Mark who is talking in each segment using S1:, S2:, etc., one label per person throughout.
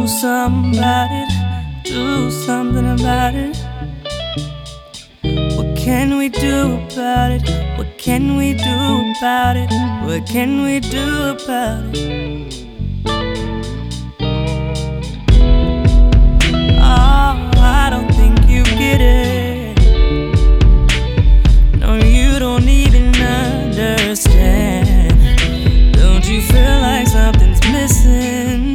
S1: do something about it. Do something about it. What can we do about it? What can we do about it? What can we do about it? Oh, I don't think you get it. No, you don't even understand. Don't you feel like something's missing?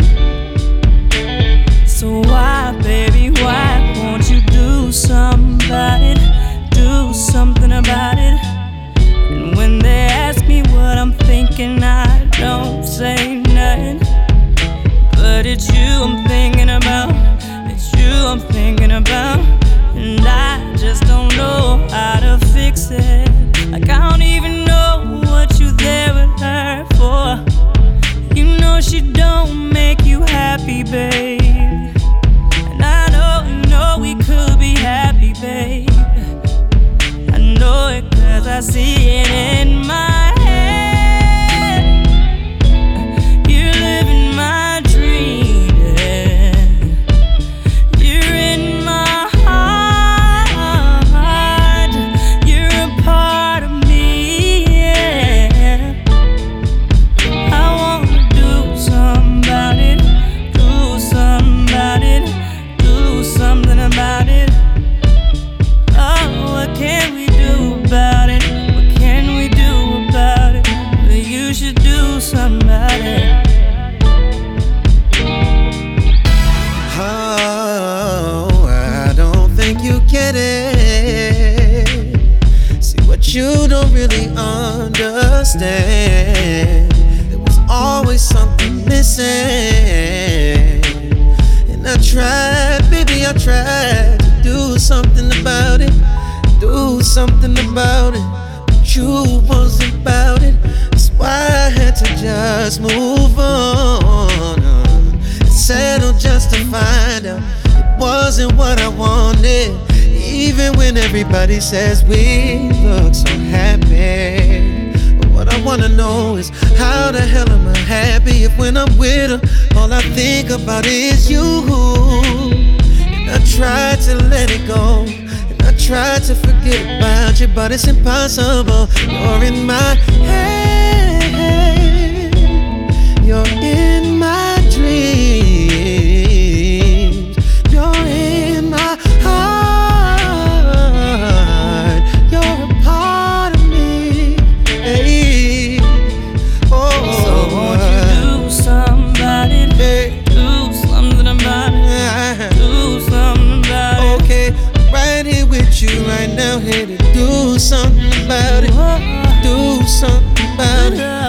S1: So why, baby, why won't you do something about it? Do something about it. And when they ask me what I'm thinking, I don't say nothing. But it's you I'm thinking about. It's you I'm thinking about. And I just don't know how to fix it. Like I don't even know what you there with her for. You know she don't make you happy, babe. And I know we could be happy, babe. I know it 'cause I see it in my head. You're living my dream, yeah. You're in my heart. You're a part of me, yeah. I wanna do something about it. Do something about it. Do something about it. Oh, what can we do about it? What can we do about it? Well, you should do something about it.
S2: Oh, I don't think you get it. See what you don't really understand. There was always something missing. And I tried, baby, I tried to do something about it. Do something about it. But you wasn't about it. That's why I had to just move on. And settle just to find out it wasn't what I wanted. Even when everybody says we look so happy. But what I wanna know is how the hell am I happy if when I'm with her all I think about is you. And I tried to let it go, and I tried to forget about you, but it's impossible. You're in my head, you're in my dreams, you're in my heart, you're a part of me, hey. Oh,
S1: So won't you do something about it?
S2: hey.
S1: Do something about it. Do something about it.
S2: Okay, right here with you right now, here to do something about it. Do something about it.